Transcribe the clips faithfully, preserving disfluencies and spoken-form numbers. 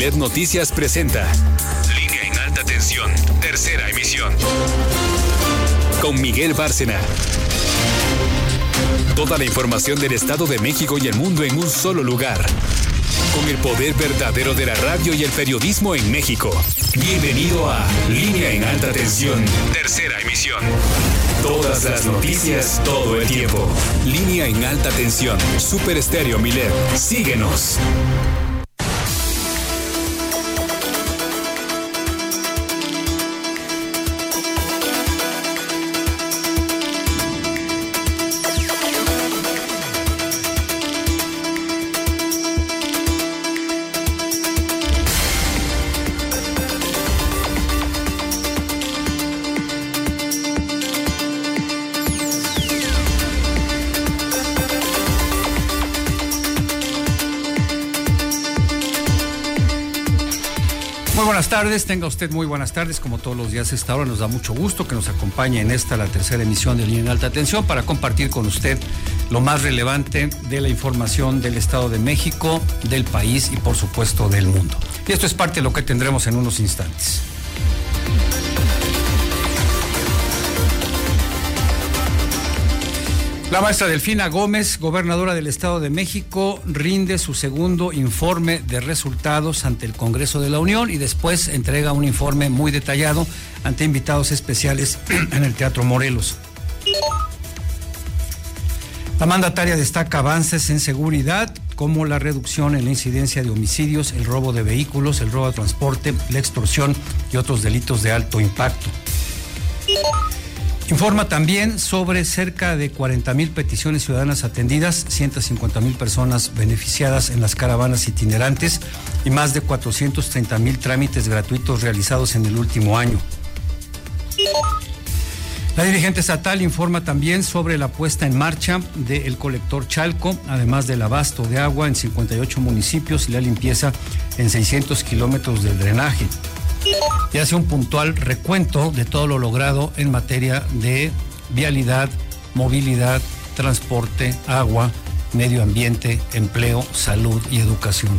Milet Noticias presenta Línea en Alta Tensión, tercera emisión. Con Miguel Bárcena. Toda la información del Estado de México y el mundo en un solo lugar. Con el poder verdadero de la radio y el periodismo en México. Bienvenido a Línea en Alta Tensión, tercera emisión. Todas las noticias, todo el tiempo. Línea en Alta Tensión, Super Estéreo Milet. Síguenos. Buenas tardes, tenga usted muy buenas tardes, como todos los días a esta hora nos da mucho gusto que nos acompañe en esta, la tercera emisión de Línea en Alta Tensión, para compartir con usted lo más relevante de la información del Estado de México, del país y por supuesto del mundo. Y esto es parte de lo que tendremos en unos instantes. La maestra Delfina Gómez, gobernadora del Estado de México, rinde su segundo informe de resultados ante el Congreso de la Unión y después entrega un informe muy detallado ante invitados especiales en el Teatro Morelos. La mandataria destaca avances en seguridad, como la reducción en la incidencia de homicidios, el robo de vehículos, el robo de transporte, la extorsión y otros delitos de alto impacto. Informa también sobre cerca de cuarenta mil peticiones ciudadanas atendidas, ciento cincuenta mil personas beneficiadas en las caravanas itinerantes y más de cuatrocientos treinta mil trámites gratuitos realizados en el último año. La dirigente estatal informa también sobre la puesta en marcha del colector Chalco, además del abasto de agua en cincuenta y ocho municipios y la limpieza en seiscientos kilómetros de drenaje. Y hace un puntual recuento de todo lo logrado en materia de vialidad, movilidad, transporte, agua, medio ambiente, empleo, salud y educación.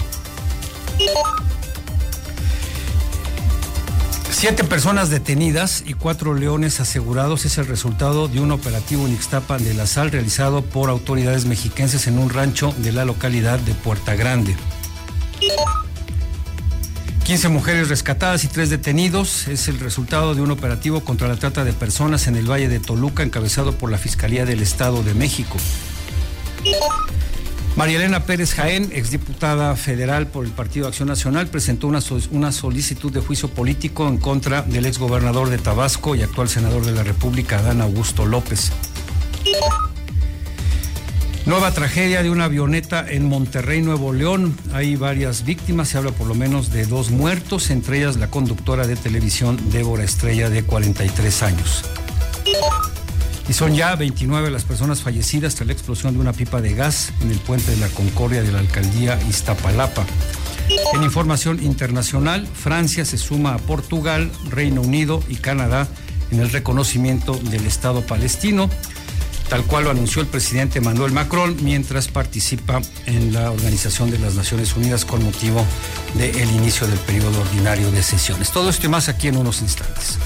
Siete personas detenidas y cuatro leones asegurados es el resultado de un operativo en Ixtapan de la Sal realizado por autoridades mexiquenses en un rancho de la localidad de Puerta Grande. quince mujeres rescatadas y tres detenidos es el resultado de un operativo contra la trata de personas en el Valle de Toluca, encabezado por la Fiscalía del Estado de México. María Elena Pérez Jaén, exdiputada federal por el Partido Acción Nacional, presentó una, una solicitud de juicio político en contra del exgobernador de Tabasco y actual senador de la República, Adán Augusto López. Nueva tragedia de una avioneta en Monterrey, Nuevo León. Hay varias víctimas, se habla por lo menos de dos muertos, entre ellas la conductora de televisión Débora Estrella, de cuarenta y tres años. Y son ya veintinueve las personas fallecidas tras la explosión de una pipa de gas en el puente de la Concordia de la alcaldía Iztapalapa. En información internacional, Francia se suma a Portugal, Reino Unido y Canadá en el reconocimiento del Estado palestino, tal cual lo anunció el presidente Emmanuel Macron mientras participa en la Organización de las Naciones Unidas con motivo del inicio del periodo ordinario de sesiones. Todo esto y más aquí en unos instantes.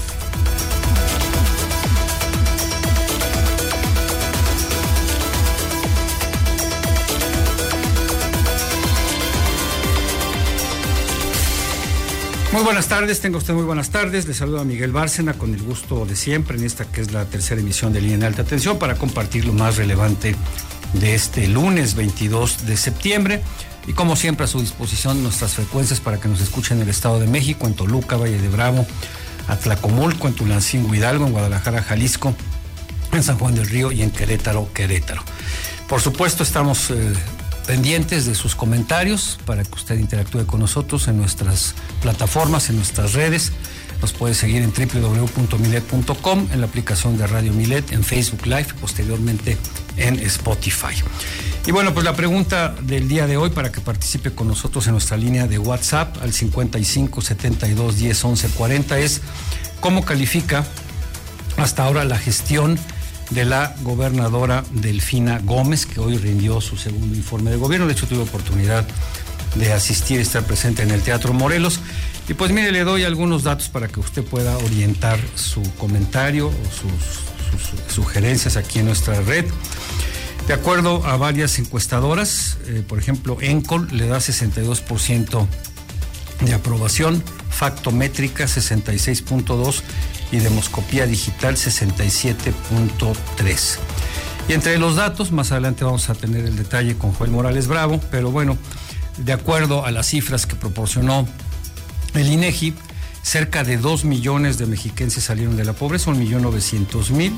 Muy buenas tardes, tenga usted muy buenas tardes. Le saluda Miguel Bárcena con el gusto de siempre en esta que es la tercera emisión de Línea en Alta Tensión para compartir lo más relevante de este lunes veintidós de septiembre. Y como siempre a su disposición nuestras frecuencias para que nos escuchen en el Estado de México, en Toluca, Valle de Bravo, Atlacomulco, en Tulancingo, Hidalgo, en Guadalajara, Jalisco, en San Juan del Río y en Querétaro, Querétaro. Por supuesto estamos Eh, pendientes de sus comentarios para que usted interactúe con nosotros en nuestras plataformas, en nuestras redes. Nos puede seguir en doble u doble u doble u punto milet punto com, en la aplicación de Radio Milet, en Facebook Live, posteriormente en Spotify. Y bueno, pues la pregunta del día de hoy para que participe con nosotros en nuestra línea de WhatsApp al cincuenta y cinco, setenta y dos, diez, once, cuarenta es ¿cómo califica hasta ahora la gestión de la gobernadora Delfina Gómez, que hoy rindió su segundo informe de gobierno? De hecho, tuve oportunidad de asistir, estar presente en el Teatro Morelos. Y pues mire, le doy algunos datos para que usted pueda orientar su comentario o sus, sus sugerencias aquí en nuestra red. De acuerdo a varias encuestadoras, eh, por ejemplo, Encol le da sesenta y dos por ciento de aprobación, Factométrica sesenta y seis punto dos y Demoscopía Digital sesenta y siete punto tres. Y entre los datos, más adelante vamos a tener el detalle con Joel Morales Bravo, pero bueno, de acuerdo a las cifras que proporcionó el INEGI, cerca de dos millones de mexiquenses salieron de la pobreza, un millón novecientos mil,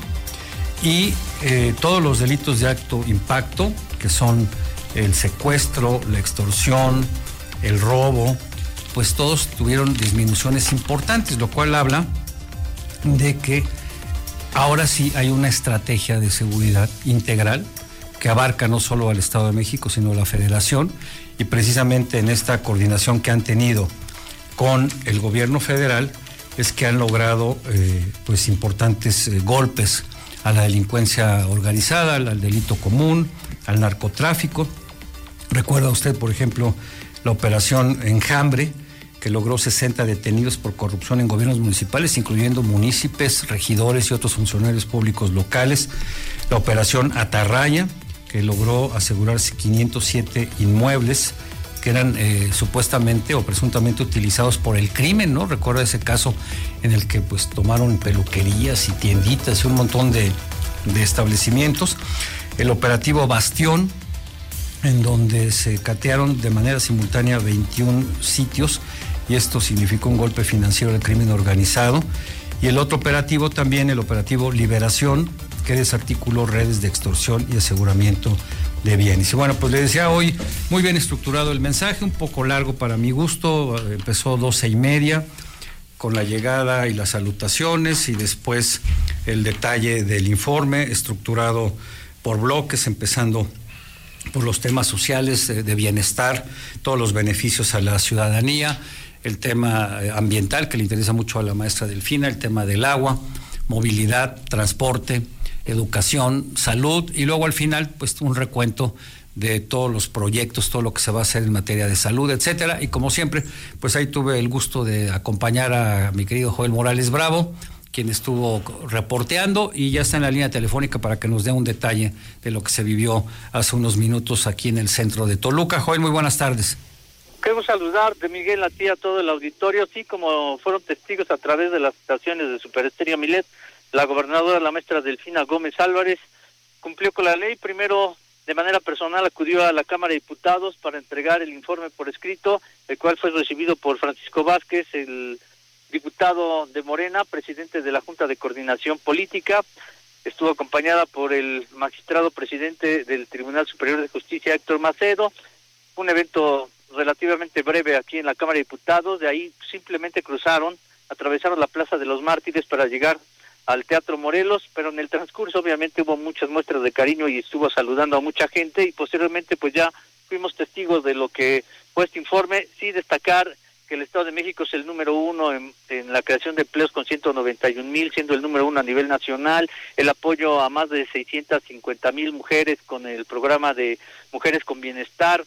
y eh, todos los delitos de alto impacto, que son el secuestro, la extorsión, el robo, pues todos tuvieron disminuciones importantes, lo cual habla de que ahora sí hay una estrategia de seguridad integral que abarca no solo al Estado de México, sino a la Federación, y precisamente en esta coordinación que han tenido con el gobierno federal es que han logrado eh, pues importantes eh, golpes a la delincuencia organizada, al, al delito común, al narcotráfico. Recuerda usted, por ejemplo, la operación Enjambre, que logró sesenta detenidos por corrupción en gobiernos municipales, incluyendo municipios, regidores y otros funcionarios públicos locales. La operación Atarraya, que logró asegurarse quinientos siete inmuebles que eran eh, supuestamente o presuntamente utilizados por el crimen, ¿no? Recuerda ese caso en el que pues tomaron peluquerías y tienditas y un montón de, de establecimientos. El operativo Bastión, en donde se catearon de manera simultánea veintiún sitios, y esto significó un golpe financiero del crimen organizado. Y el otro operativo también, el operativo Liberación, que desarticuló redes de extorsión y aseguramiento de bienes. Y bueno, pues le decía hoy, muy bien estructurado el mensaje, un poco largo para mi gusto, empezó doce y media, con la llegada y las salutaciones, y después el detalle del informe, estructurado por bloques, empezando por los temas sociales, de bienestar, todos los beneficios a la ciudadanía, el tema ambiental que le interesa mucho a la maestra Delfina, el tema del agua, movilidad, transporte, educación, salud, y luego al final pues un recuento de todos los proyectos, todo lo que se va a hacer en materia de salud, etcétera. Y como siempre, pues ahí tuve el gusto de acompañar a mi querido Joel Morales Bravo, quien estuvo reporteando, y ya está en la línea telefónica para que nos dé un detalle de lo que se vivió hace unos minutos aquí en el centro de Toluca. Joel, muy buenas tardes. Queremos saludar de Miguel a ti, a todo el auditorio, así como fueron testigos a través de las estaciones de Super Estéreo Milet. La gobernadora, la maestra Delfina Gómez Álvarez, cumplió con la ley. Primero, de manera personal, acudió a la Cámara de Diputados para entregar el informe por escrito, el cual fue recibido por Francisco Vázquez, el diputado de Morena, presidente de la Junta de Coordinación Política. Estuvo acompañada por el magistrado presidente del Tribunal Superior de Justicia, Héctor Macedo. Un evento relativamente breve aquí en la Cámara de Diputados. De ahí simplemente cruzaron, atravesaron la Plaza de los Mártires para llegar al Teatro Morelos, pero en el transcurso obviamente hubo muchas muestras de cariño y estuvo saludando a mucha gente, y posteriormente pues ya fuimos testigos de lo que fue este informe. Sí destacar que el Estado de México es el número uno en, en la creación de empleos con ciento noventa y un mil, siendo el número uno a nivel nacional, el apoyo a más de seiscientas cincuenta mil mujeres con el programa de Mujeres con Bienestar,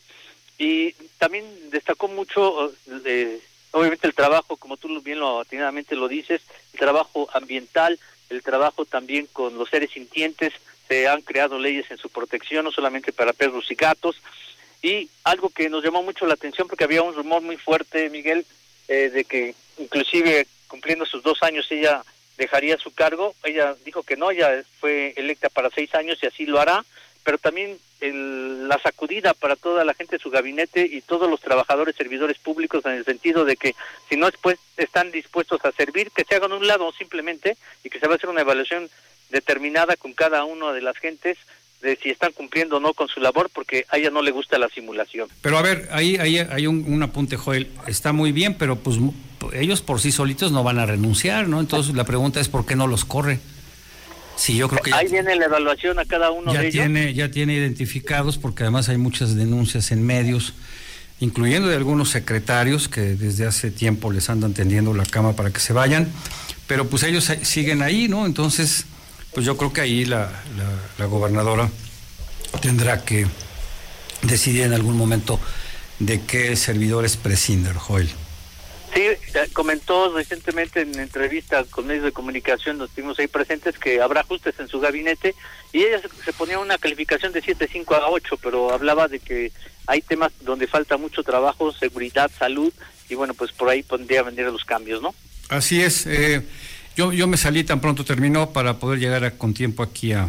y también destacó mucho eh, obviamente el trabajo, como tú bien lo atinadamente lo dices, el trabajo ambiental, el trabajo también con los seres sintientes. Se han creado leyes en su protección, no solamente para perros y gatos. Y algo que nos llamó mucho la atención, porque había un rumor muy fuerte, Miguel, eh, de que inclusive cumpliendo sus dos años ella dejaría su cargo. Ella dijo que no, ella fue electa para seis años y así lo hará, pero también el, la sacudida para toda la gente de su gabinete y todos los trabajadores, servidores públicos, en el sentido de que si no después están dispuestos a servir, que se hagan a un lado simplemente, y que se va a hacer una evaluación determinada con cada una de las gentes de si están cumpliendo o no con su labor, porque a ella no le gusta la simulación. Pero a ver, ahí, ahí hay un, un apunte, Joel, está muy bien, pero pues ellos por sí solitos no van a renunciar, ¿no? Entonces la pregunta es ¿por qué no los corre? Sí, yo creo que ahí ya, viene la evaluación a cada uno ya de tiene, ellos. Ya tiene identificados, porque además hay muchas denuncias en medios, incluyendo de algunos secretarios que desde hace tiempo les andan tendiendo la cama para que se vayan, pero pues ellos siguen ahí, ¿no? Entonces, pues yo creo que ahí la, la, la gobernadora tendrá que decidir en algún momento de qué servidores prescinden, Joel. Sí, comentó recientemente en entrevista con medios de comunicación, nos estuvimos ahí presentes, que habrá ajustes en su gabinete, y ella se, se ponía una calificación de siete punto cinco a ocho, pero hablaba de que hay temas donde falta mucho trabajo, seguridad, salud, y bueno, pues por ahí podría venir los cambios, ¿no? Así es, eh, yo, yo me salí tan pronto terminó para poder llegar a, con tiempo aquí a,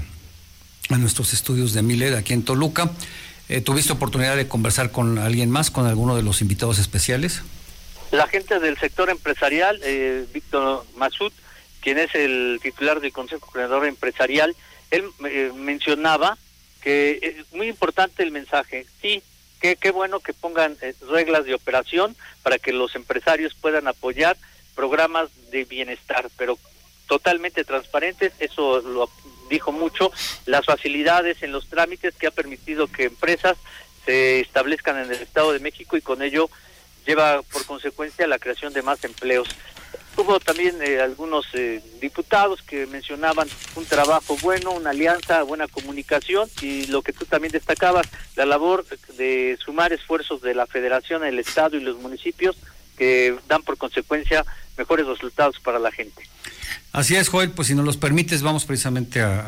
a nuestros estudios de Milet, aquí en Toluca. Eh, ¿Tuviste oportunidad de conversar con alguien más, con alguno de los invitados especiales? La gente del sector empresarial, eh, Víctor Masud, quien es el titular del Consejo Coordinador Empresarial, él eh, mencionaba que es muy importante el mensaje. Sí, qué qué bueno que pongan eh, reglas de operación para que los empresarios puedan apoyar programas de bienestar, pero totalmente transparentes. Eso lo dijo mucho, las facilidades en los trámites que ha permitido que empresas se establezcan en el Estado de México y con ello lleva por consecuencia la creación de más empleos. Hubo también eh, algunos eh, diputados que mencionaban un trabajo bueno, una alianza, buena comunicación, y lo que tú también destacabas, la labor de sumar esfuerzos de la Federación, el Estado y los municipios que dan por consecuencia mejores resultados para la gente. Así es, Joel, pues si nos los permites vamos precisamente a,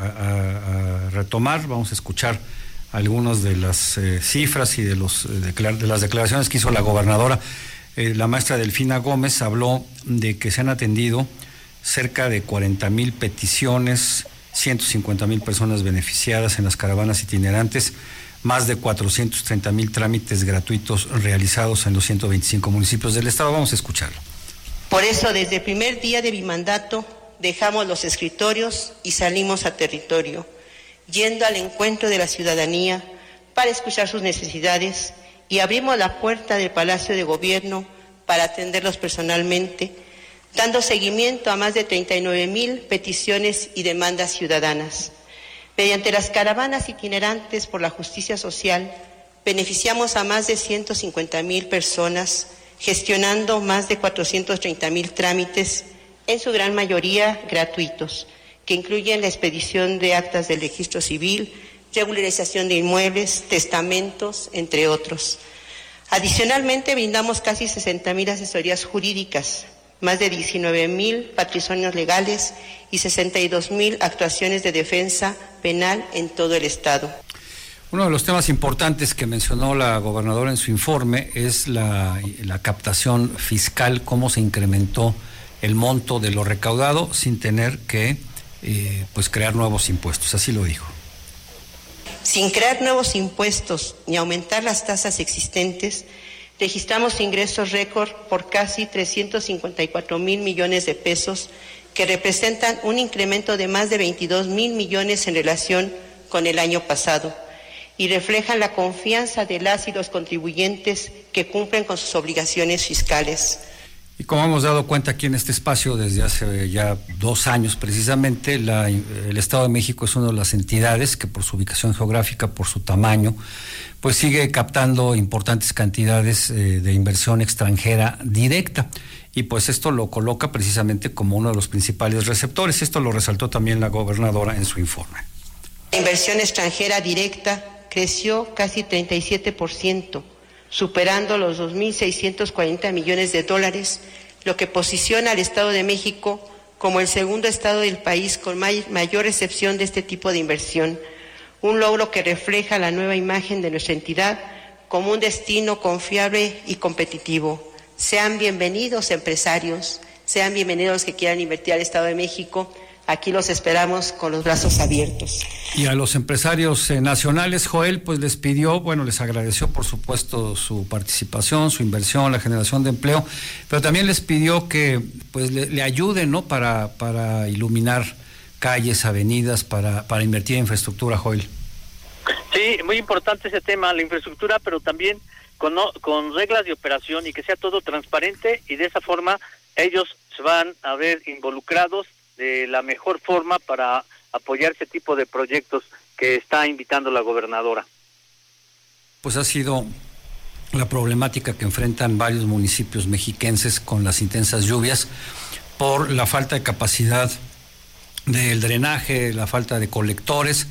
a, a retomar, vamos a escuchar algunas de las eh, cifras y de los eh, declar- de las declaraciones que hizo la gobernadora. Eh, la maestra Delfina Gómez habló de que se han atendido cerca de cuarenta mil peticiones, ciento cincuenta mil personas beneficiadas en las caravanas itinerantes, más de cuatrocientos treinta mil trámites gratuitos realizados en los ciento veinticinco municipios del estado. Vamos a escucharlo. Por eso, desde el primer día de mi mandato, dejamos los escritorios y salimos a territorio, yendo al encuentro de la ciudadanía para escuchar sus necesidades, y abrimos la puerta del Palacio de Gobierno para atenderlos personalmente, dando seguimiento a más de treinta y nueve mil peticiones y demandas ciudadanas. Mediante las caravanas itinerantes por la justicia social, beneficiamos a más de ciento cincuenta mil personas, gestionando más de cuatrocientos treinta mil trámites, en su gran mayoría gratuitos, que incluyen la expedición de actas del registro civil, regularización de inmuebles, testamentos, entre otros. Adicionalmente, brindamos casi sesenta mil asesorías jurídicas, más de diecinueve mil patrimonios legales y sesenta y dos mil actuaciones de defensa penal en todo el estado. Uno de los temas importantes que mencionó la gobernadora en su informe es la, la captación fiscal, cómo se incrementó el monto de lo recaudado sin tener que eh, pues crear nuevos impuestos, así lo dijo. Sin crear nuevos impuestos ni aumentar las tasas existentes, registramos ingresos récord por casi trescientos cincuenta y cuatro mil millones de pesos, que representan un incremento de más de veintidós mil millones en relación con el año pasado, y reflejan la confianza de las y los contribuyentes que cumplen con sus obligaciones fiscales. Y como hemos dado cuenta aquí en este espacio desde hace ya dos años precisamente, la, el Estado de México es una de las entidades que por su ubicación geográfica, por su tamaño, pues sigue captando importantes cantidades eh, de inversión extranjera directa. Y pues esto lo coloca precisamente como uno de los principales receptores. Esto lo resaltó también la gobernadora en su informe. La inversión extranjera directa creció casi treinta y siete por ciento, superando los dos mil seiscientos cuarenta millones de dólares, lo que posiciona al Estado de México como el segundo estado del país con may- mayor recepción de este tipo de inversión, un logro que refleja la nueva imagen de nuestra entidad como un destino confiable y competitivo. Sean bienvenidos empresarios, sean bienvenidos los que quieran invertir al Estado de México. Aquí los esperamos con los brazos abiertos. Y a los empresarios eh, nacionales, Joel, pues les pidió, bueno, les agradeció por supuesto su participación, su inversión, la generación de empleo, pero también les pidió que pues le, le ayuden, ¿no? Para, para iluminar calles, avenidas, para, para invertir en infraestructura, Joel. Sí, muy importante ese tema, la infraestructura, pero también con, no, con reglas de operación y que sea todo transparente, y de esa forma ellos se van a ver involucrados de la mejor forma para apoyar ese tipo de proyectos que está invitando la gobernadora. Pues ha sido la problemática que enfrentan varios municipios mexiquenses con las intensas lluvias por la falta de capacidad del drenaje, la falta de colectores,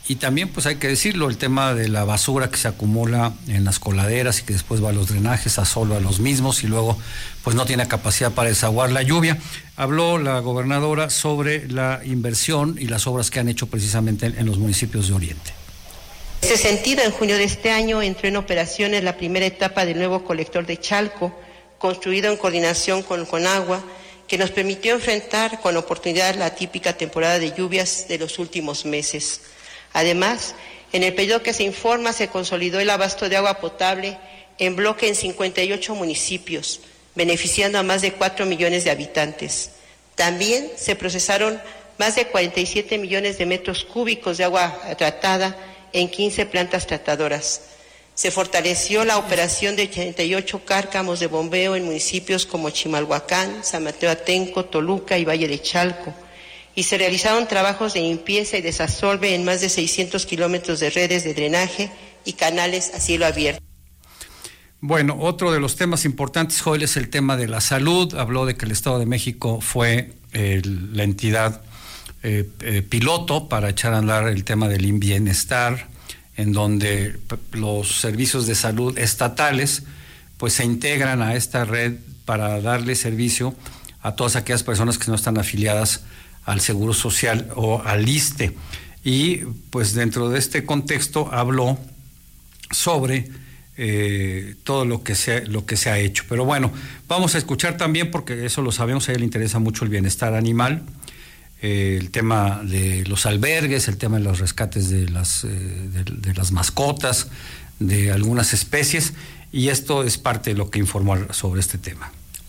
Y también, pues hay que decirlo, el tema de la basura que se acumula en las coladeras y que después va a los drenajes, a solo a los mismos y luego pues no tiene capacidad para desaguar la lluvia. Habló la gobernadora sobre la inversión y las obras que han hecho precisamente en, en los municipios de Oriente. En ese sentido, en junio de este año entró en operaciones la primera etapa del nuevo colector de Chalco, construido en coordinación con Conagua, que nos permitió enfrentar con oportunidad la típica temporada de lluvias de los últimos meses. Además, en el periodo que se informa, se consolidó el abasto de agua potable en bloque en cincuenta y ocho municipios, beneficiando a más de cuatro millones de habitantes. También se procesaron más de cuarenta y siete millones de metros cúbicos de agua tratada en quince plantas tratadoras. Se fortaleció la operación de ochenta y ocho cárcamos de bombeo en municipios como Chimalhuacán, San Mateo Atenco, Toluca y Valle de Chalco. Y se realizaron trabajos de limpieza y desasolve en más de seiscientos kilómetros de redes de drenaje y canales a cielo abierto. Bueno, otro de los temas importantes, Joel, es el tema de la salud. Habló de que el Estado de México fue eh, la entidad eh, eh, piloto para echar a andar el tema del bienestar, en donde los servicios de salud estatales pues se integran a esta red para darle servicio a todas aquellas personas que no están afiliadas al Seguro Social o al ISSSTE. Y pues dentro de este contexto habló sobre eh, todo lo que se lo que se ha hecho. Pero bueno, vamos a escuchar también, porque eso lo sabemos, a ella le interesa mucho el bienestar animal, eh, el tema de los albergues, el tema de los rescates de las, eh, de, de las mascotas, de algunas especies, y esto es parte de lo que informó sobre este tema.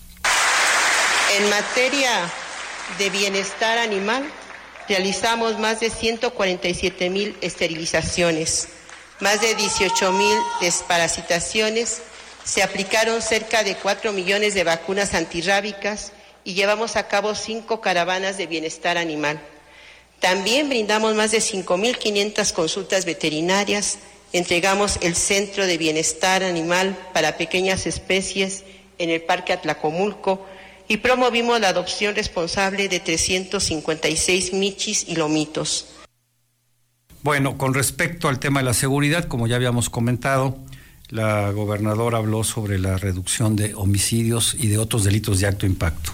En materia de bienestar animal, realizamos más de ciento cuarenta y siete mil esterilizaciones, más de dieciocho mil desparasitaciones, se aplicaron cerca de cuatro millones de vacunas antirrábicas y llevamos a cabo cinco caravanas de bienestar animal. También brindamos más de cinco mil quinientas consultas veterinarias, entregamos el Centro de Bienestar Animal para Pequeñas Especies en el Parque Atlacomulco, y promovimos la adopción responsable de trescientos cincuenta y seis michis y lomitos. Bueno, con respecto al tema de la seguridad, como ya habíamos comentado, la gobernadora habló sobre la reducción de homicidios y de otros delitos de alto impacto.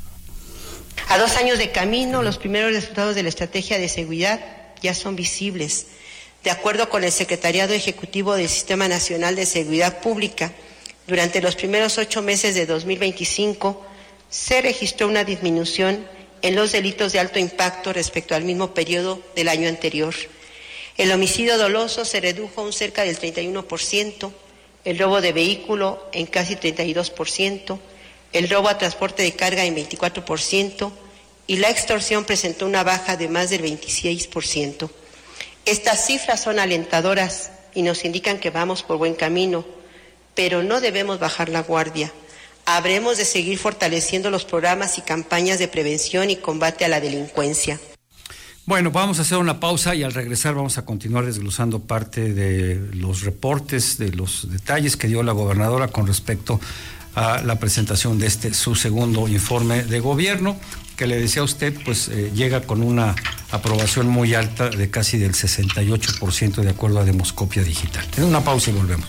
A dos años de camino, los primeros resultados de la estrategia de seguridad ya son visibles. De acuerdo con el Secretariado Ejecutivo del Sistema Nacional de Seguridad Pública, durante los primeros ocho meses de dos mil veinticinco, se registró una disminución en los delitos de alto impacto respecto al mismo periodo del año anterior. El homicidio doloso se redujo un cerca del treinta y uno por ciento, el robo de vehículo en casi treinta y dos por ciento, el robo a transporte de carga en veinticuatro por ciento y la extorsión presentó una baja de más del veintiséis por ciento. Estas cifras son alentadoras y nos indican que vamos por buen camino, pero no debemos bajar la guardia. Habremos de seguir fortaleciendo los programas y campañas de prevención y combate a la delincuencia. Bueno, vamos a hacer una pausa y al regresar vamos a continuar desglosando parte de los reportes, de los detalles que dio la gobernadora con respecto a la presentación de este su segundo informe de gobierno, que le decía a usted, pues eh, llega con una aprobación muy alta de casi del sesenta y ocho por ciento de acuerdo a Demoscopia Digital. Tenemos una pausa y volvemos.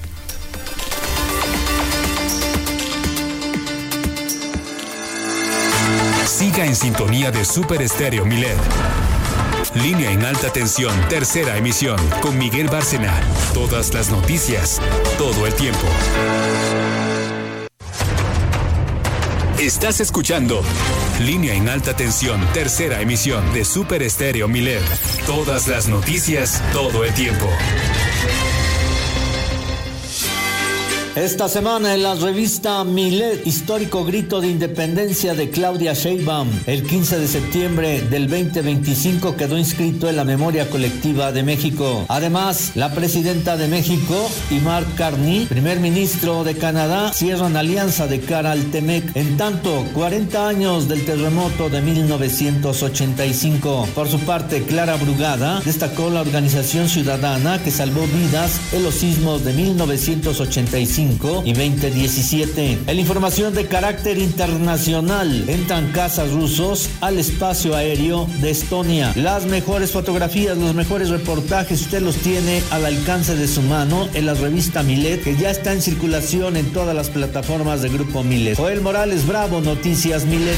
Siga en sintonía de Super Estéreo Milet. Línea en alta tensión, tercera emisión, con Miguel Bárcena. Todas las noticias, todo el tiempo. Estás escuchando Línea en alta tensión, tercera emisión de Super Estéreo Milet. Todas las noticias, todo el tiempo. Esta semana en la revista Milet, histórico grito de independencia de Claudia Sheinbaum. El quince de septiembre del veinte veinticinco quedó inscrito en la memoria colectiva de México. Además, la presidenta de México y Mark Carney, primer ministro de Canadá, cierran alianza de cara al Temec. En tanto, cuarenta años del terremoto de mil novecientos ochenta y cinco. Por su parte, Clara Brugada destacó la organización ciudadana que salvó vidas en los sismos de mil novecientos ochenta y cinco cinco y veinte diecisiete. En la información de carácter internacional, entran cazas rusos al espacio aéreo de Estonia. Las mejores fotografías, los mejores reportajes, usted los tiene al alcance de su mano en la revista Milet, que ya está en circulación en todas las plataformas de Grupo Milet. Joel Morales Bravo, Noticias Milet.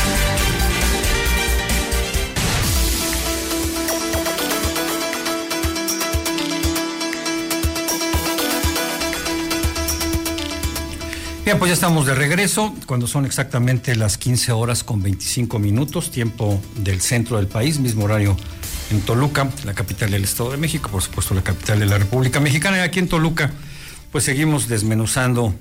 Bien, pues ya estamos de regreso, cuando son exactamente las quince horas con veinticinco minutos, tiempo del centro del país, mismo horario en Toluca, la capital del Estado de México, por supuesto la capital de la República Mexicana. Y aquí en Toluca, pues seguimos desmenuzando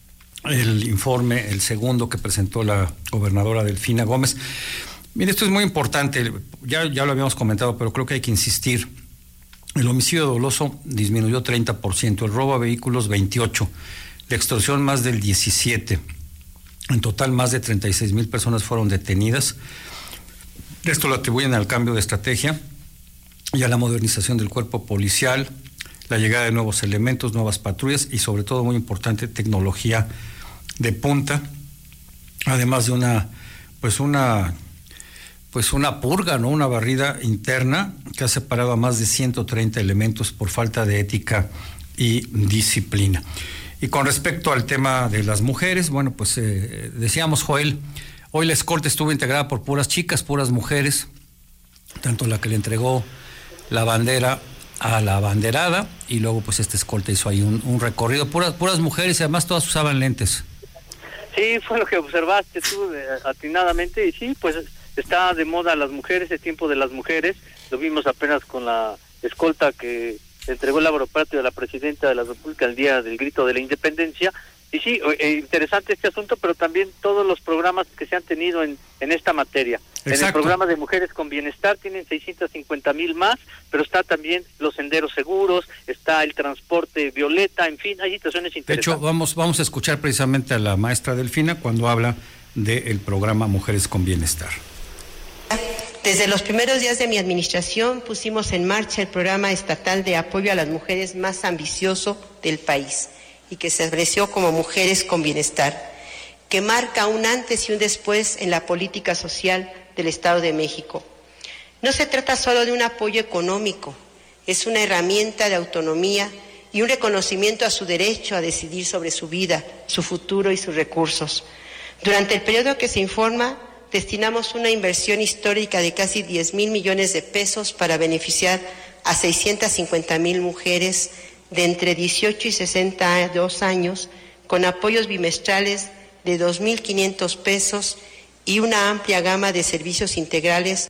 el informe, el segundo que presentó la gobernadora Delfina Gómez. Mire, esto es muy importante, ya, ya lo habíamos comentado, pero creo que hay que insistir. El homicidio doloso disminuyó treinta por ciento, el robo a vehículos veintiocho por ciento. La extorsión más del diecisiete. En total, más de treinta y seis mil personas fueron detenidas. Esto lo atribuyen al cambio de estrategia y a la modernización del cuerpo policial, la llegada de nuevos elementos, nuevas patrullas y, sobre todo, muy importante, tecnología de punta, además de una, pues una, pues una purga, ¿no? Una barrida interna que ha separado a más de ciento treinta elementos por falta de ética y disciplina. Y con respecto al tema de las mujeres, bueno, pues eh, decíamos, Joel, hoy la escolta estuvo integrada por puras chicas, puras mujeres, tanto la que le entregó la bandera a la abanderada, y luego pues esta escolta hizo ahí un, un recorrido, puras, puras mujeres, y además todas usaban lentes. Sí, fue lo que observaste tú eh, atinadamente, y sí, pues está de moda las mujeres, el tiempo de las mujeres, lo vimos apenas con la escolta que entregó el laboratorio de la presidenta de la República el día del grito de la independencia. Y sí, eh, interesante este asunto, pero también todos los programas que se han tenido en, en esta materia. Exacto. En el programa de Mujeres con Bienestar tienen seiscientos cincuenta mil más, pero está también los senderos seguros, está el transporte violeta, en fin, hay situaciones interesantes. De hecho, vamos, vamos a escuchar precisamente a la maestra Delfina cuando habla del programa Mujeres con Bienestar. Desde los primeros días de mi administración pusimos en marcha el programa estatal de apoyo a las mujeres más ambicioso del país y que se estableció como Mujeres con Bienestar, que marca un antes y un después en la política social del Estado de México. No se trata solo de un apoyo económico, es una herramienta de autonomía y un reconocimiento a su derecho a decidir sobre su vida, su futuro y sus recursos. Durante el periodo que se informa, destinamos una inversión histórica de casi diez mil millones de pesos para beneficiar a seiscientas cincuenta mil mujeres de entre dieciocho y sesenta y dos años, con apoyos bimestrales de dos mil quinientos pesos y una amplia gama de servicios integrales.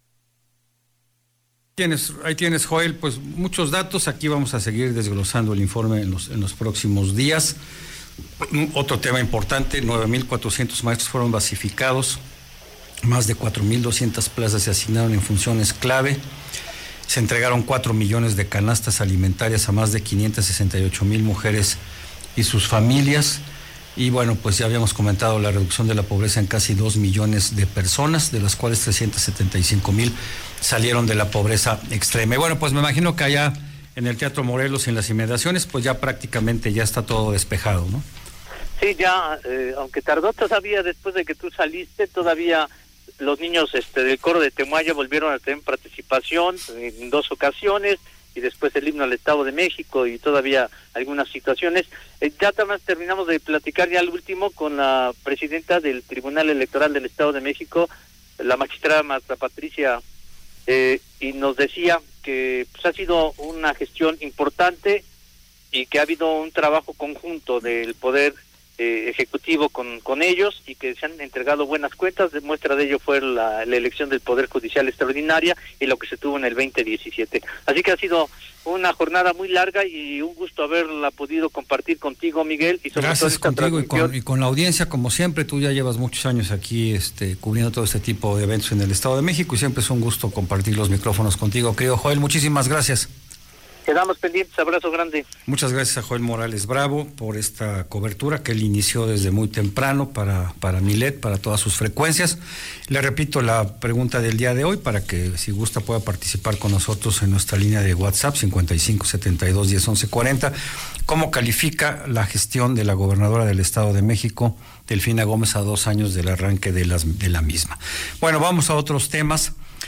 Tienes, ahí tienes, Joel, pues muchos datos. Aquí vamos a seguir desglosando el informe en los, en los próximos días. Otro tema importante, nueve mil cuatrocientos maestros fueron basificados. Más de cuatro mil doscientas plazas se asignaron en funciones clave. Se entregaron cuatro millones de canastas alimentarias a más de quinientas sesenta y ocho mil mujeres y sus familias. Y bueno, pues ya habíamos comentado la reducción de la pobreza en casi dos millones de personas, de las cuales trescientos setenta y cinco mil salieron de la pobreza extrema. Y bueno, pues me imagino que allá en el Teatro Morelos, en las inmediaciones, pues ya prácticamente ya está todo despejado, ¿no? Sí, ya, eh, aunque tardó todavía después de que tú saliste, todavía los niños este del coro de Temuaya volvieron a tener participación en dos ocasiones, y después el himno al Estado de México y todavía algunas situaciones. Eh, ya también terminamos de platicar ya al último con la presidenta del Tribunal Electoral del Estado de México, la magistrada Marta Patricia, eh, y nos decía que pues, ha sido una gestión importante y que ha habido un trabajo conjunto del Poder Eh, ejecutivo con, con ellos, y que se han entregado buenas cuentas. De muestra de ello fue la, la elección del Poder Judicial extraordinaria y lo que se tuvo en el veinte diecisiete. Así que ha sido una jornada muy larga y un gusto haberla podido compartir contigo, Miguel, y sobre Gracias todo contigo y con, y con la audiencia, como siempre. Tú ya llevas muchos años aquí este, cubriendo todo este tipo de eventos en el Estado de México, y siempre es un gusto compartir los micrófonos contigo, querido Joel. Muchísimas gracias. Quedamos pendientes, abrazo grande. Muchas gracias a Joel Morales Bravo por esta cobertura que él inició desde muy temprano para, para Milet, para todas sus frecuencias. Le repito la pregunta del día de hoy para que si gusta pueda participar con nosotros en nuestra línea de WhatsApp cincuenta y cinco setenta y dos diez once cuarenta. ¿Cómo califica la gestión de la gobernadora del Estado de México, Delfina Gómez, a dos años del arranque de, las, de la misma? Bueno, vamos a otros temas.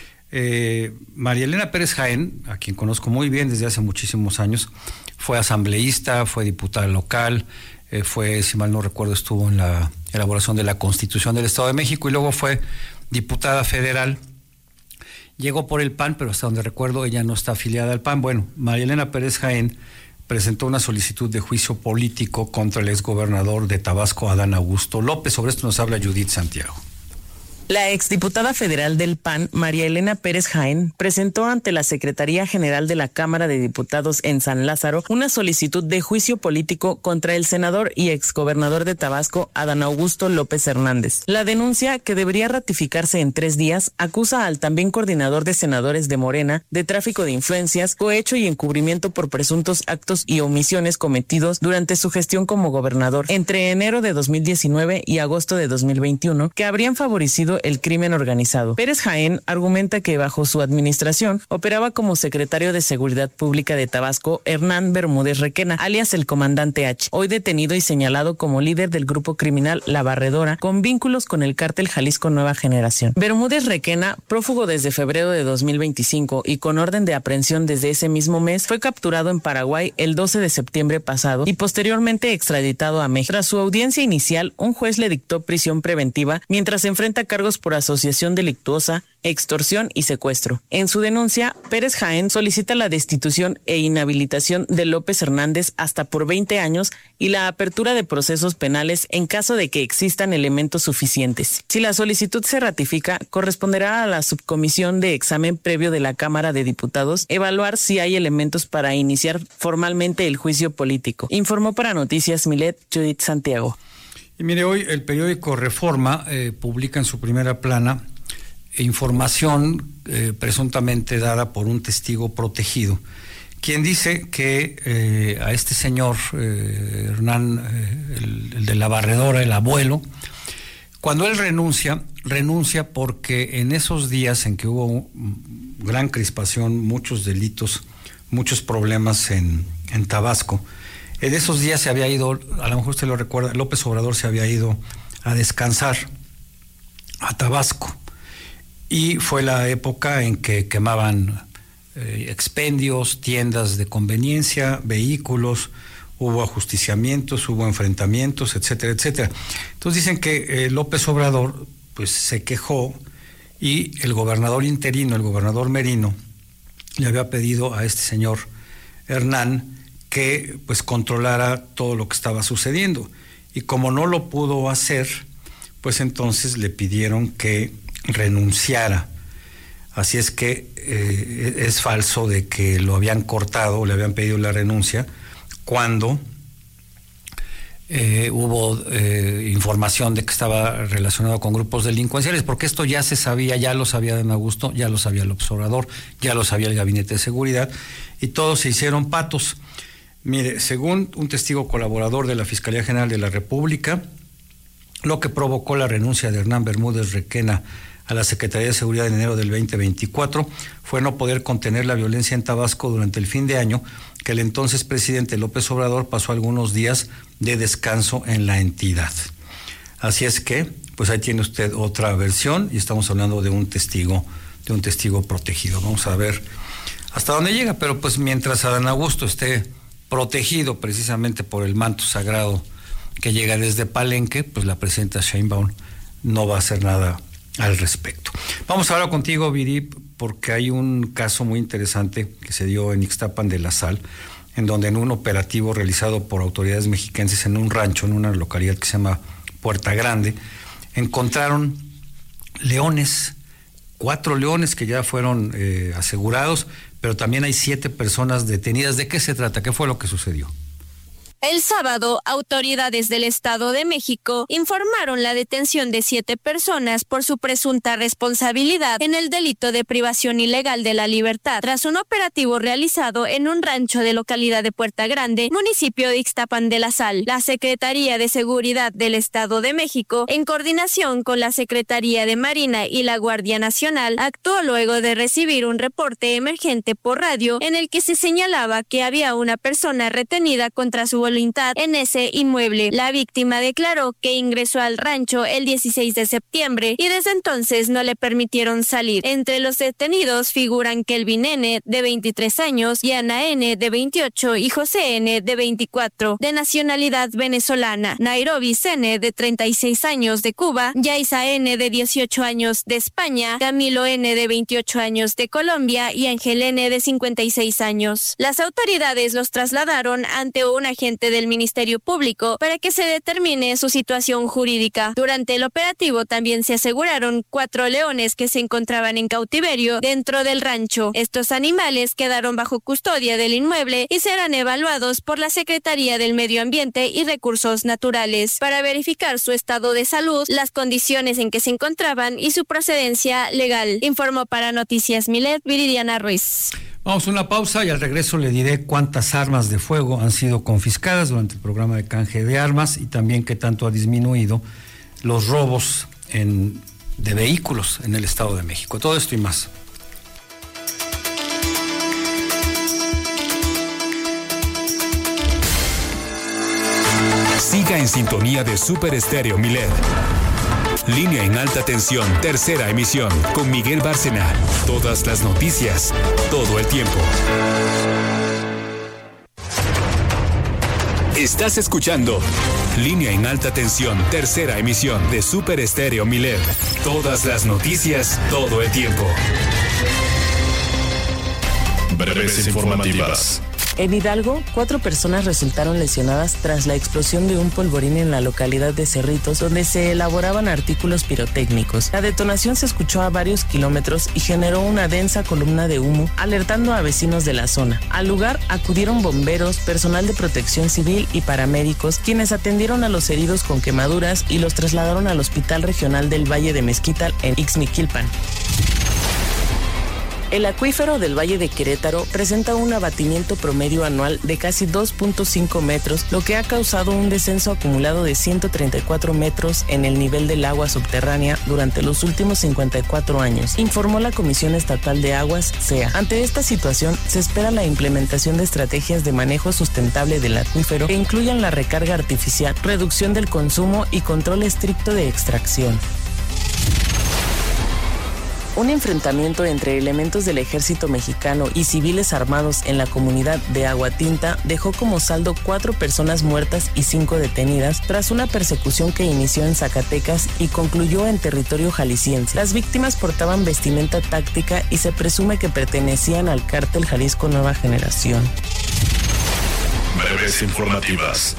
Eh, María Elena Pérez Jaén, a quien conozco muy bien desde hace muchísimos años, fue asambleísta, fue diputada local, eh, fue, si mal no recuerdo, estuvo en la elaboración de la Constitución del Estado de México y luego fue diputada federal. Llegó por el P A N, pero hasta donde recuerdo ella no está afiliada al P A N. Bueno, María Elena Pérez Jaén presentó una solicitud de juicio político contra el exgobernador de Tabasco, Adán Augusto López. Sobre esto nos habla Judith Santiago. La exdiputada federal del P A N, María Elena Pérez Jaén, presentó ante la Secretaría General de la Cámara de Diputados en San Lázaro una solicitud de juicio político contra el senador y exgobernador de Tabasco, Adán Augusto López Hernández. La denuncia, que debería ratificarse en tres días, acusa al también coordinador de senadores de Morena de tráfico de influencias, cohecho y encubrimiento por presuntos actos y omisiones cometidos durante su gestión como gobernador entre enero de dos mil diecinueve y agosto de dos mil veintiuno, que habrían favorecido el crimen organizado. Pérez Jaén argumenta que bajo su administración operaba como secretario de Seguridad Pública de Tabasco Hernán Bermúdez Requena, alias el Comandante H, hoy detenido y señalado como líder del grupo criminal La Barredora, con vínculos con el cártel Jalisco Nueva Generación. Bermúdez Requena, prófugo desde febrero de dos mil veinticinco y con orden de aprehensión desde ese mismo mes, fue capturado en Paraguay el doce de septiembre pasado y posteriormente extraditado a México. Tras su audiencia inicial, un juez le dictó prisión preventiva mientras se enfrenta cargos por asociación delictuosa, extorsión y secuestro. En su denuncia, Pérez Jaén solicita la destitución e inhabilitación de López Hernández hasta por veinte años y la apertura de procesos penales en caso de que existan elementos suficientes. Si la solicitud se ratifica, corresponderá a la subcomisión de examen previo de la Cámara de Diputados evaluar si hay elementos para iniciar formalmente el juicio político. Informó para Noticias Milet, Judith Santiago. Y mire, hoy el periódico Reforma eh, publica en su primera plana información eh, presuntamente dada por un testigo protegido, quien dice que eh, a este señor eh, Hernán, eh, el, el de la barredora, el abuelo, cuando él renuncia, renuncia porque en esos días en que hubo gran crispación, muchos delitos, muchos problemas en, en Tabasco, en esos días se había ido, a lo mejor usted lo recuerda, López Obrador se había ido a descansar a Tabasco y fue la época en que quemaban eh, expendios, tiendas de conveniencia, vehículos, hubo ajusticiamientos, hubo enfrentamientos, etcétera, etcétera. Entonces dicen que eh, López Obrador pues se quejó y el gobernador interino, el gobernador Merino, le había pedido a este señor Hernán que pues controlara todo lo que estaba sucediendo, y como no lo pudo hacer, pues entonces le pidieron que renunciara. Así es que eh, es falso de que lo habían cortado, le habían pedido la renuncia cuando eh, hubo eh, información de que estaba relacionado con grupos delincuenciales, porque esto ya se sabía, ya lo sabía Adán Augusto, ya lo sabía el observador, ya lo sabía el Gabinete de Seguridad, y todos se hicieron patos. Mire, según un testigo colaborador de la Fiscalía General de la República, lo que provocó la renuncia de Hernán Bermúdez Requena a la Secretaría de Seguridad en enero del veinte veinticuatro fue no poder contener la violencia en Tabasco durante el fin de año, que el entonces presidente López Obrador pasó algunos días de descanso en la entidad. Así es que, pues ahí tiene usted otra versión, y estamos hablando de un testigo, de un testigo protegido. Vamos a ver hasta dónde llega, pero pues mientras Adán Augusto esté protegido precisamente por el manto sagrado que llega desde Palenque, pues la presidenta Sheinbaum no va a hacer nada al respecto. Vamos ahora contigo, Viri, porque hay un caso muy interesante que se dio en Ixtapan de la Sal, en donde en un operativo realizado por autoridades mexicanas en un rancho, en una localidad que se llama Puerta Grande, encontraron leones, cuatro leones que ya fueron eh, asegurados, pero también hay siete personas detenidas. ¿De qué se trata? ¿Qué fue lo que sucedió? El sábado, autoridades del Estado de México informaron la detención de siete personas por su presunta responsabilidad en el delito de privación ilegal de la libertad, tras un operativo realizado en un rancho de localidad de Puerta Grande, municipio de Ixtapan de la Sal. La Secretaría de Seguridad del Estado de México, en coordinación con la Secretaría de Marina y la Guardia Nacional, actuó luego de recibir un reporte emergente por radio en el que se señalaba que había una persona retenida contra su voluntad en ese inmueble. La víctima declaró que ingresó al rancho el dieciséis de septiembre y desde entonces no le permitieron salir. Entre los detenidos figuran Kelvin N., de veintitrés años, Yana N., de veintiocho y José N., de veinticuatro, de nacionalidad venezolana, Nairobi N., de treinta y seis años, de Cuba, Yaisa N., de dieciocho años, de España, Camilo N., de veintiocho años, de Colombia y Ángel N., de cincuenta y seis años. Las autoridades los trasladaron ante un agente del Ministerio Público para que se determine su situación jurídica. Durante el operativo también se aseguraron cuatro leones que se encontraban en cautiverio dentro del rancho. Estos animales quedaron bajo custodia del inmueble y serán evaluados por la Secretaría del Medio Ambiente y Recursos Naturales para verificar su estado de salud, las condiciones en que se encontraban y su procedencia legal. Informó para Noticias Milet, Viridiana Ruiz. Vamos a una pausa y al regreso le diré cuántas armas de fuego han sido confiscadas durante el programa de canje de armas y también qué tanto ha disminuido los robos en, de vehículos en el Estado de México. Todo esto y más. Siga en sintonía de Super Estéreo Milet. Línea en alta tensión, tercera emisión, con Miguel Bárcena. Todas las noticias, todo el tiempo. Estás escuchando Línea en alta tensión, tercera emisión de Super Estéreo Milet. Todas las noticias, todo el tiempo. Breves informativas. En Hidalgo, cuatro personas resultaron lesionadas tras la explosión de un polvorín en la localidad de Cerritos, donde se elaboraban artículos pirotécnicos. La detonación se escuchó a varios kilómetros y generó una densa columna de humo, alertando a vecinos de la zona. Al lugar acudieron bomberos, personal de protección civil y paramédicos, quienes atendieron a los heridos con quemaduras y los trasladaron al Hospital Regional del Valle de Mezquital en Ixmiquilpan. El acuífero del Valle de Querétaro presenta un abatimiento promedio anual de casi dos punto cinco metros, lo que ha causado un descenso acumulado de ciento treinta y cuatro metros en el nivel del agua subterránea durante los últimos cincuenta y cuatro años, informó la Comisión Estatal de Aguas, C E A. Ante esta situación, se espera la implementación de estrategias de manejo sustentable del acuífero que incluyan la recarga artificial, reducción del consumo y control estricto de extracción. Un enfrentamiento entre elementos del ejército mexicano y civiles armados en la comunidad de Aguatinta dejó como saldo cuatro personas muertas y cinco detenidas tras una persecución que inició en Zacatecas y concluyó en territorio jalisciense. Las víctimas portaban vestimenta táctica y se presume que pertenecían al cártel Jalisco Nueva Generación. Breves informativas.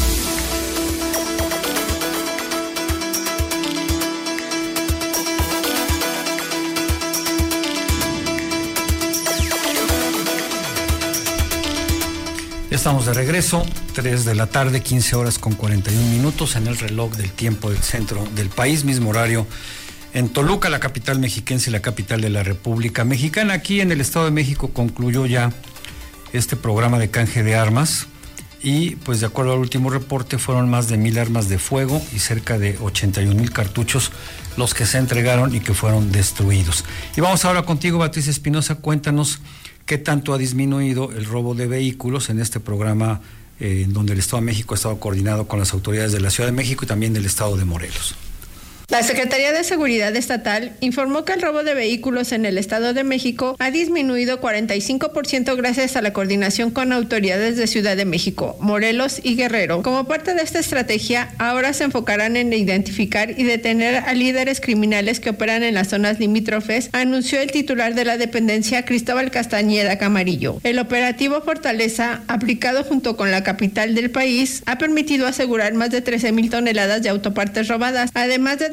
Estamos de regreso, tres de la tarde, quince horas con cuarenta y un minutos en el reloj del tiempo del centro del país, mismo horario en Toluca, la capital mexiquense y la capital de la República Mexicana. Aquí en el Estado de México concluyó ya este programa de canje de armas y pues de acuerdo al último reporte fueron más de mil armas de fuego y cerca de ochenta y un mil cartuchos los que se entregaron y que fueron destruidos. Y vamos ahora contigo, Beatriz Espinosa, cuéntanos qué tanto ha disminuido el robo de vehículos en este programa eh, en donde el Estado de México ha estado coordinado con las autoridades de la Ciudad de México y también del Estado de Morelos. La Secretaría de Seguridad Estatal informó que el robo de vehículos en el Estado de México ha disminuido cuarenta y cinco por ciento gracias a la coordinación con autoridades de Ciudad de México, Morelos y Guerrero. Como parte de esta estrategia, ahora se enfocarán en identificar y detener a líderes criminales que operan en las zonas limítrofes, anunció el titular de la dependencia, Cristóbal Castañeda Camarillo. El operativo Fortaleza, aplicado junto con la capital del país, ha permitido asegurar más de trece mil toneladas de autopartes robadas, además de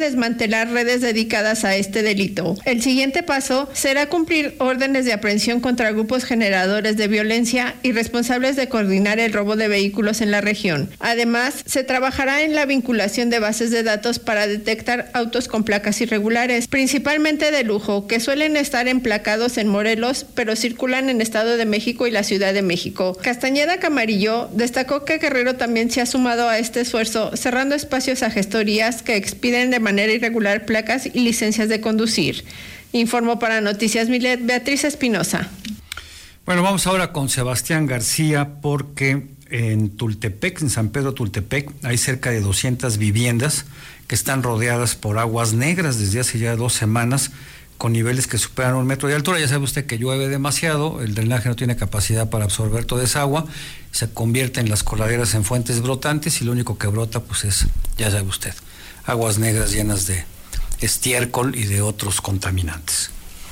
desmantelar redes dedicadas a este delito. El siguiente paso será cumplir órdenes de aprehensión contra grupos generadores de violencia y responsables de coordinar el robo de vehículos en la región. Además, se trabajará en la vinculación de bases de datos para detectar autos con placas irregulares, principalmente de lujo, que suelen estar emplacados en Morelos, pero circulan en Estado de México y la Ciudad de México. Castañeda Camarillo destacó que Guerrero también se ha sumado a este esfuerzo, cerrando espacios a gestorías que expiden de manera irregular placas y licencias de conducir. Informó para Noticias Milet Beatriz Espinosa. Bueno, vamos ahora con Sebastián García, porque en Tultepec, en San Pedro Tultepec, hay cerca de doscientas viviendas que están rodeadas por aguas negras desde hace ya dos semanas, con niveles que superan un metro de altura. Ya sabe usted que llueve demasiado, el drenaje no tiene capacidad para absorber toda esa agua, se convierten las coladeras en fuentes brotantes y lo único que brota pues es, ya sabe usted, aguas negras llenas de estiércol y de otros contaminantes.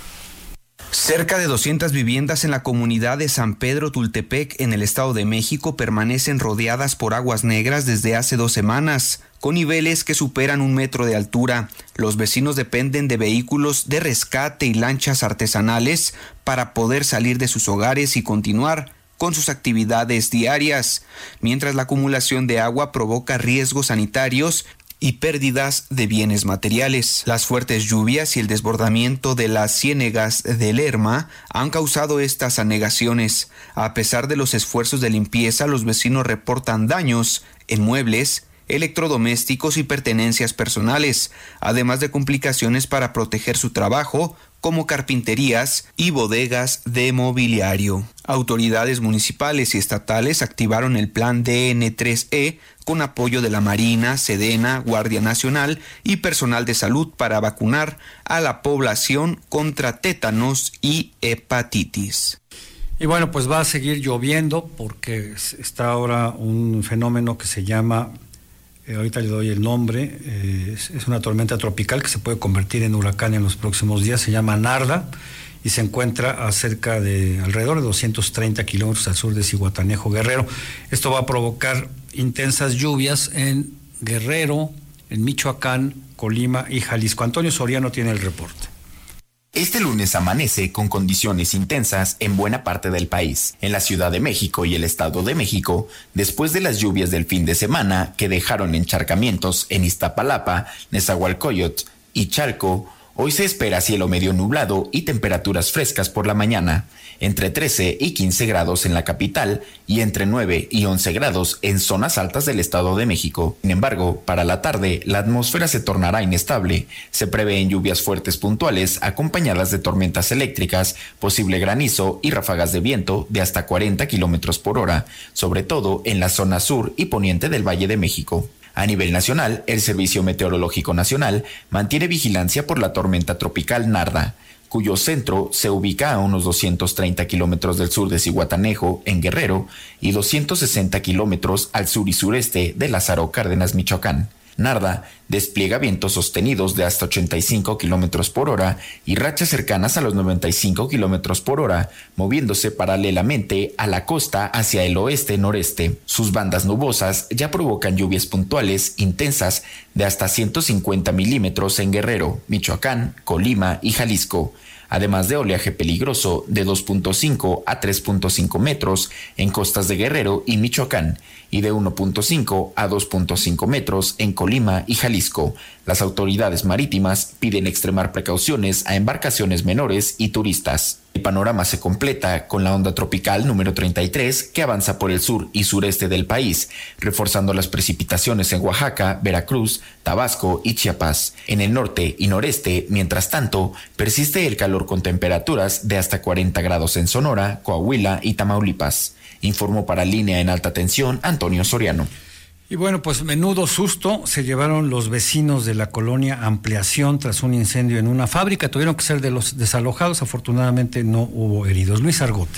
Cerca de doscientas viviendas en la comunidad de San Pedro Tultepec, en el Estado de México, permanecen rodeadas por aguas negras desde hace dos semanas, con niveles que superan un metro de altura. Los vecinos dependen de vehículos de rescate y lanchas artesanales para poder salir de sus hogares y continuar con sus actividades diarias, mientras la acumulación de agua provoca riesgos sanitarios y pérdidas de bienes materiales. Las fuertes lluvias y el desbordamiento de las ciénegas de Lerma han causado estas anegaciones. A pesar de los esfuerzos de limpieza, los vecinos reportan daños en muebles, electrodomésticos y pertenencias personales, además de complicaciones para proteger su trabajo, como carpinterías y bodegas de mobiliario. Autoridades municipales y estatales activaron el plan D N tres E con apoyo de la Marina, Sedena, Guardia Nacional y personal de salud para vacunar a la población contra tétanos y hepatitis. Y bueno, pues va a seguir lloviendo porque está ahora un fenómeno que se llama, eh, ahorita le doy el nombre, eh, es, es una tormenta tropical que se puede convertir en huracán en los próximos días, se llama Narda y se encuentra a cerca de alrededor de doscientos treinta kilómetros al sur de Zihuatanejo, Guerrero. Esto va a provocar intensas lluvias en Guerrero, en Michoacán, Colima y Jalisco. Antonio Soriano tiene el reporte. Este lunes amanece con condiciones intensas en buena parte del país, en la Ciudad de México y el Estado de México, después de las lluvias del fin de semana que dejaron encharcamientos en Iztapalapa, Nezahualcóyotl y Chalco. Hoy se espera cielo medio nublado y temperaturas frescas por la mañana, entre trece y quince grados en la capital y entre nueve y once grados en zonas altas del Estado de México. Sin embargo, para la tarde, la atmósfera se tornará inestable. Se prevén lluvias fuertes puntuales acompañadas de tormentas eléctricas, posible granizo y ráfagas de viento de hasta cuarenta kilómetros por hora, sobre todo en la zona sur y poniente del Valle de México. A nivel nacional, el Servicio Meteorológico Nacional mantiene vigilancia por la tormenta tropical Narda, cuyo centro se ubica a unos doscientos treinta kilómetros del sur de Zihuatanejo, en Guerrero, y doscientos sesenta kilómetros al sur y sureste de Lázaro Cárdenas, Michoacán. Narda despliega vientos sostenidos de hasta ochenta y cinco kilómetros por hora y rachas cercanas a los noventa y cinco kilómetros por hora, moviéndose paralelamente a la costa hacia el oeste-noreste. Sus bandas nubosas ya provocan lluvias puntuales intensas de hasta ciento cincuenta milímetros en Guerrero, Michoacán, Colima y Jalisco, además de oleaje peligroso de dos punto cinco a tres punto cinco metros en costas de Guerrero y Michoacán, y de uno punto cinco a dos punto cinco metros en Colima y Jalisco. Las autoridades marítimas piden extremar precauciones a embarcaciones menores y turistas. El panorama se completa con la onda tropical número treinta y tres que avanza por el sur y sureste del país, reforzando las precipitaciones en Oaxaca, Veracruz, Tabasco y Chiapas. En el norte y noreste, mientras tanto, persiste el calor con temperaturas de hasta cuarenta grados en Sonora, Coahuila y Tamaulipas. Informó para Línea en Alta Tensión Antonio Soriano. Y bueno, pues menudo susto se llevaron los vecinos de la colonia Ampliación tras un incendio en una fábrica. Tuvieron que ser de los desalojados. Afortunadamente no hubo heridos. Luis Argote.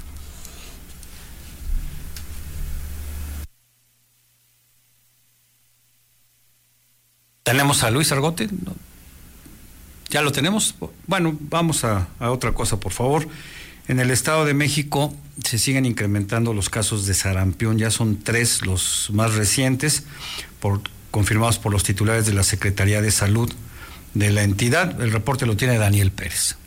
¿Tenemos a Luis Argote? No. ¿Ya lo tenemos? Bueno, vamos a, a otra cosa, por favor. En el Estado de México se siguen incrementando los casos de sarampión, ya son tres los más recientes, por confirmados por los titulares de la Secretaría de Salud de la entidad. El reporte lo tiene Daniel Pérez.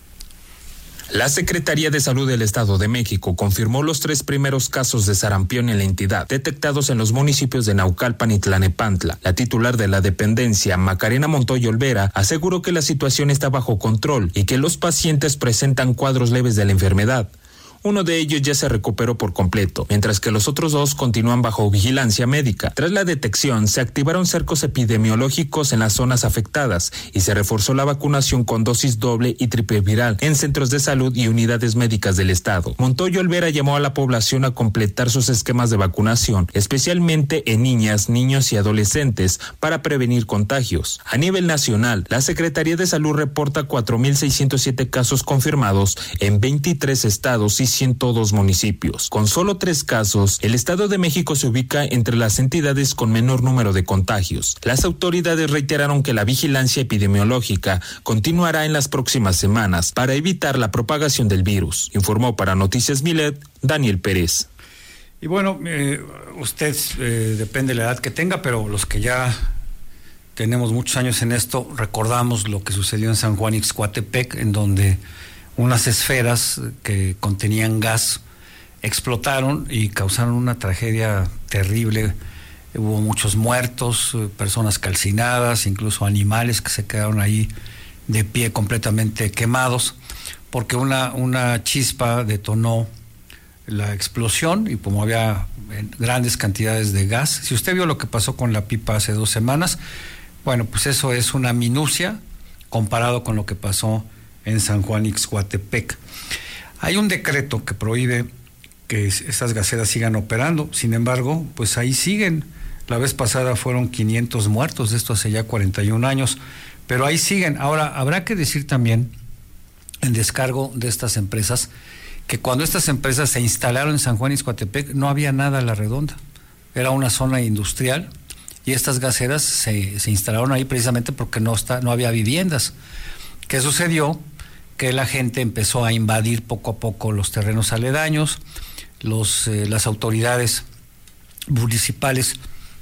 La Secretaría de Salud del Estado de México confirmó los tres primeros casos de sarampión en la entidad, detectados en los municipios de Naucalpan y Tlanepantla. La titular de la dependencia, Macarena Montoya Olvera, aseguró que la situación está bajo control y que los pacientes presentan cuadros leves de la enfermedad. Uno de ellos ya se recuperó por completo, mientras que los otros dos continúan bajo vigilancia médica. Tras la detección, se activaron cercos epidemiológicos en las zonas afectadas y se reforzó la vacunación con dosis doble y triple viral en centros de salud y unidades médicas del estado. Montoya Olvera llamó a la población a completar sus esquemas de vacunación, especialmente en niñas, niños y adolescentes, para prevenir contagios. A nivel nacional, la Secretaría de Salud reporta cuatro mil seiscientos siete casos confirmados en veintitrés estados y ciento dos municipios. Con solo tres casos, el Estado de México se ubica entre las entidades con menor número de contagios. Las autoridades reiteraron que la vigilancia epidemiológica continuará en las próximas semanas para evitar la propagación del virus. Informó para Noticias Milet, Daniel Pérez. Y bueno, eh, usted eh, depende de la edad que tenga, pero los que ya tenemos muchos años en esto, recordamos lo que sucedió en San Juan Ixcoatepec, en donde unas esferas que contenían gas explotaron y causaron una tragedia terrible. Hubo muchos muertos, personas calcinadas, incluso animales que se quedaron ahí de pie completamente quemados, porque una, una chispa detonó la explosión y como había grandes cantidades de gas. Si usted vio lo que pasó con la pipa hace dos semanas, bueno, pues eso es una minucia comparado con lo que pasó en San Juan Ixcoatepec. Hay un decreto que prohíbe que estas gaseras sigan operando, sin embargo, pues ahí siguen. La vez pasada fueron quinientos muertos, de esto hace ya cuarenta y un años, pero ahí siguen. Ahora, habrá que decir también, en descargo de estas empresas, que cuando estas empresas se instalaron en San Juan Ixcoatepec no había nada a la redonda, era una zona industrial y estas gaseras se, se instalaron ahí precisamente porque no, está, no había viviendas. ¿Qué sucedió? Que la gente empezó a invadir poco a poco los terrenos aledaños, los, eh, las autoridades municipales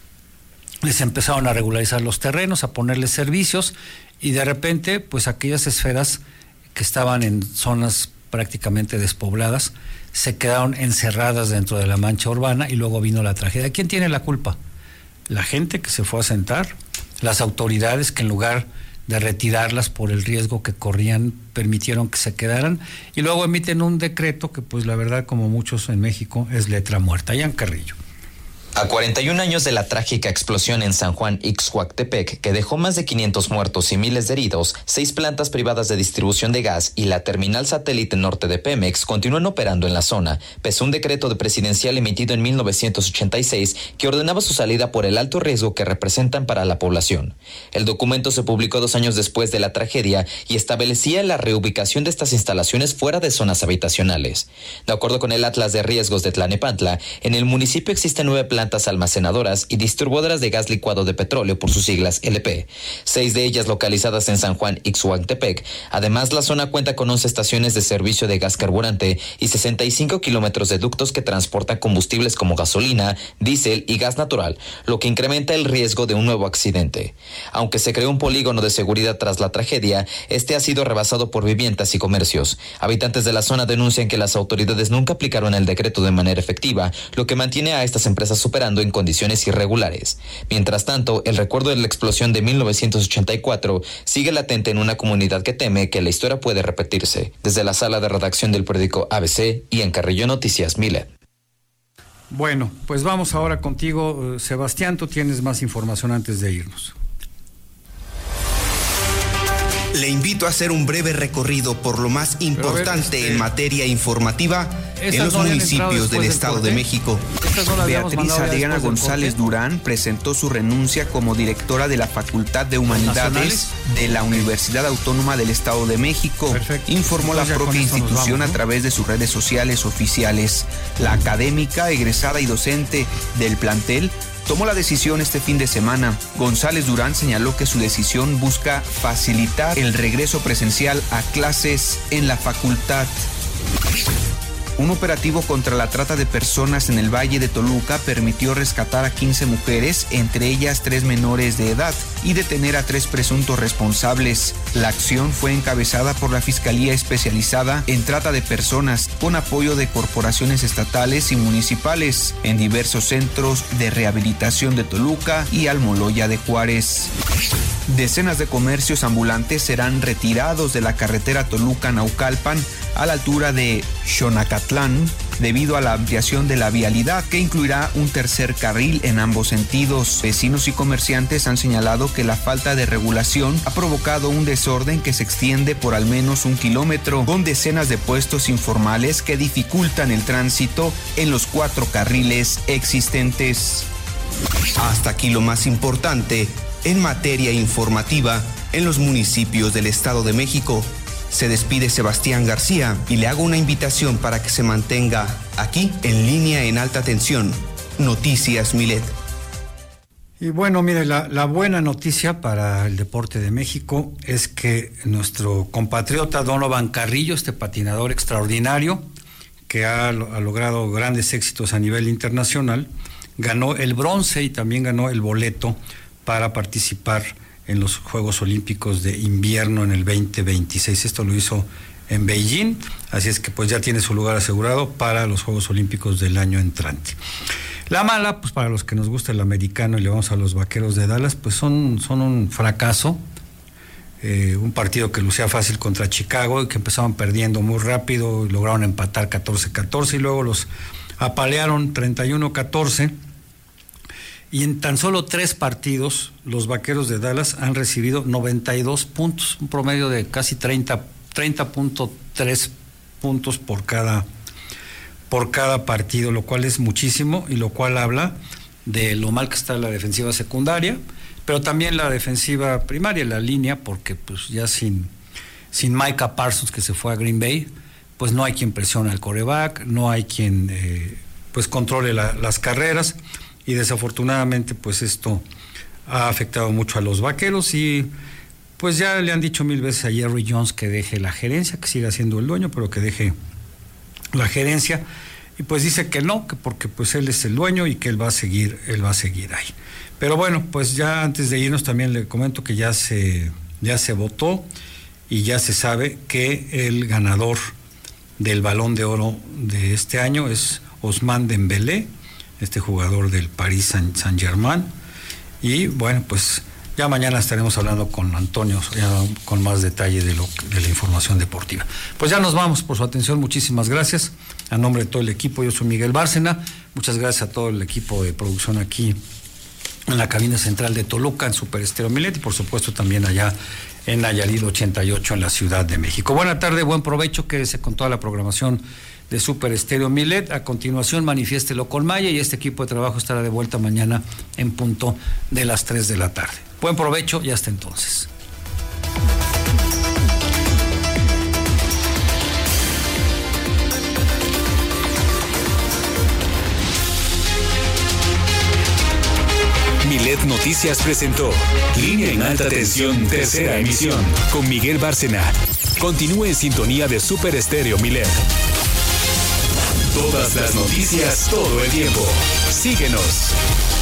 les empezaron a regularizar los terrenos, a ponerles servicios, y de repente, pues aquellas esferas que estaban en zonas prácticamente despobladas, se quedaron encerradas dentro de la mancha urbana y luego vino la tragedia. ¿Quién tiene la culpa? La gente que se fue a sentar, las autoridades que en lugar de retirarlas por el riesgo que corrían, permitieron que se quedaran, y luego emiten un decreto que, pues la verdad, como muchos en México, es letra muerta. Ian Carrillo. A cuarenta y un años de la trágica explosión en San Juan Ixcoatepec, que dejó más de quinientos muertos y miles de heridos, seis plantas privadas de distribución de gas y la terminal satélite norte de Pemex continúan operando en la zona, pese a un decreto de presidencial emitido en mil novecientos ochenta y seis que ordenaba su salida por el alto riesgo que representan para la población. El documento se publicó dos años después de la tragedia y establecía la reubicación de estas instalaciones fuera de zonas habitacionales. De acuerdo con el Atlas de Riesgos de Tlanepantla, en el municipio existen nueve plantas almacenadoras y distribuidoras de gas licuado de petróleo, por sus siglas L P, seis de ellas localizadas en San Juan Ixcoatepec. Además, la zona cuenta con once estaciones de servicio de gas carburante y sesenta y cinco kilómetros de ductos que transportan combustibles como gasolina, diésel y gas natural, lo que incrementa el riesgo de un nuevo accidente. Aunque se creó un polígono de seguridad tras la tragedia, este ha sido rebasado por viviendas y comercios. Habitantes de la zona denuncian que las autoridades nunca aplicaron el decreto de manera efectiva, lo que mantiene a estas empresas operando en condiciones irregulares. Mientras tanto, el recuerdo de la explosión de mil novecientos ochenta y cuatro sigue latente en una comunidad que teme que la historia puede repetirse. Desde la sala de redacción del periódico A B C y en Carrillo Noticias, Milet. Bueno, pues vamos ahora contigo, Sebastián, tú tienes más información antes de irnos. Le invito a hacer un breve recorrido por lo más importante ver, este, en materia informativa en los no municipios del Estado de México. No Beatriz Adriana González Durán presentó su renuncia como directora de la Facultad de Humanidades de la Universidad Autónoma del Estado de México. Perfecto. Informó Entonces, la propia institución vamos, ¿no? a través de sus redes sociales oficiales. La académica, egresada y docente del plantel tomó la decisión este fin de semana. González Durán señaló que su decisión busca facilitar el regreso presencial a clases en la facultad. Un operativo contra la trata de personas en el Valle de Toluca permitió rescatar a quince mujeres, entre ellas tres menores de edad, y detener a tres presuntos responsables. La acción fue encabezada por la Fiscalía Especializada en Trata de Personas, con apoyo de corporaciones estatales y municipales, en diversos centros de rehabilitación de Toluca y Almoloya de Juárez. Decenas de comercios ambulantes serán retirados de la carretera Toluca-Naucalpan a la altura de Xonacatlán debido a la ampliación de la vialidad, que incluirá un tercer carril en ambos sentidos. Vecinos y comerciantes han señalado que la falta de regulación ha provocado un desorden que se extiende por al menos un kilómetro, con decenas de puestos informales que dificultan el tránsito en los cuatro carriles existentes. Hasta aquí lo más importante en materia informativa en los municipios del Estado de México. Se despide Sebastián García y le hago una invitación para que se mantenga aquí en línea en alta tensión. Noticias Milet. Y bueno, mire, la, la buena noticia para el deporte de México es que nuestro compatriota Donovan Carrillo, este patinador extraordinario que ha, ha logrado grandes éxitos a nivel internacional, ganó el bronce y también ganó el boleto para participar en los Juegos Olímpicos de Invierno en el veinte veintiséis. Esto lo hizo en Beijing, así es que pues ya tiene su lugar asegurado para los Juegos Olímpicos del año entrante. La mala, pues para los que nos gusta el americano y le vamos a los Vaqueros de Dallas, pues son, son un fracaso, eh, un partido que lucía fácil contra Chicago y que empezaban perdiendo muy rápido, y lograron empatar catorce catorce y luego los apalearon treinta y uno catorce. Y en tan solo tres partidos, los Vaqueros de Dallas han recibido noventa y dos puntos, un promedio de casi treinta punto tres puntos por cada, por cada partido, lo cual es muchísimo y lo cual habla de lo mal que está la defensiva secundaria, pero también la defensiva primaria, la línea, porque pues ya sin, sin Micah Parsons, que se fue a Green Bay, pues no hay quien presione al quarterback, no hay quien eh, pues controle la, las carreras. Y desafortunadamente pues esto ha afectado mucho a los Vaqueros y pues ya le han dicho mil veces a Jerry Jones que deje la gerencia, que siga siendo el dueño, pero que deje la gerencia, y pues dice que no, que porque pues él es el dueño y que él va a seguir, él va a seguir ahí. Pero bueno, pues ya antes de irnos también le comento que ya se, ya se votó y ya se sabe que el ganador del Balón de Oro de este año es Ousmane Dembélé, este jugador del Paris Saint-Germain, y bueno, pues ya mañana estaremos hablando con Antonio ya con más detalle de, lo, de la información deportiva. Pues ya nos vamos, por su atención, muchísimas gracias. A nombre de todo el equipo, yo soy Miguel Bárcena, muchas gracias a todo el equipo de producción aquí en la cabina central de Toluca, en Super Estéreo Milet, y por supuesto también allá en Nayarit ochenta y ocho en la Ciudad de México. Buena tarde, buen provecho, quédese con toda la programación de Super Estéreo Milet. A continuación, manifiéstelo con Maya, y este equipo de trabajo estará de vuelta mañana en punto de las tres de la tarde. Buen provecho y hasta entonces. Milet Noticias presentó Línea en Alta Tensión, tercera emisión, con Miguel Bárcena. Continúe en sintonía de Super Estéreo Milet. Todas las noticias, todo el tiempo. Síguenos.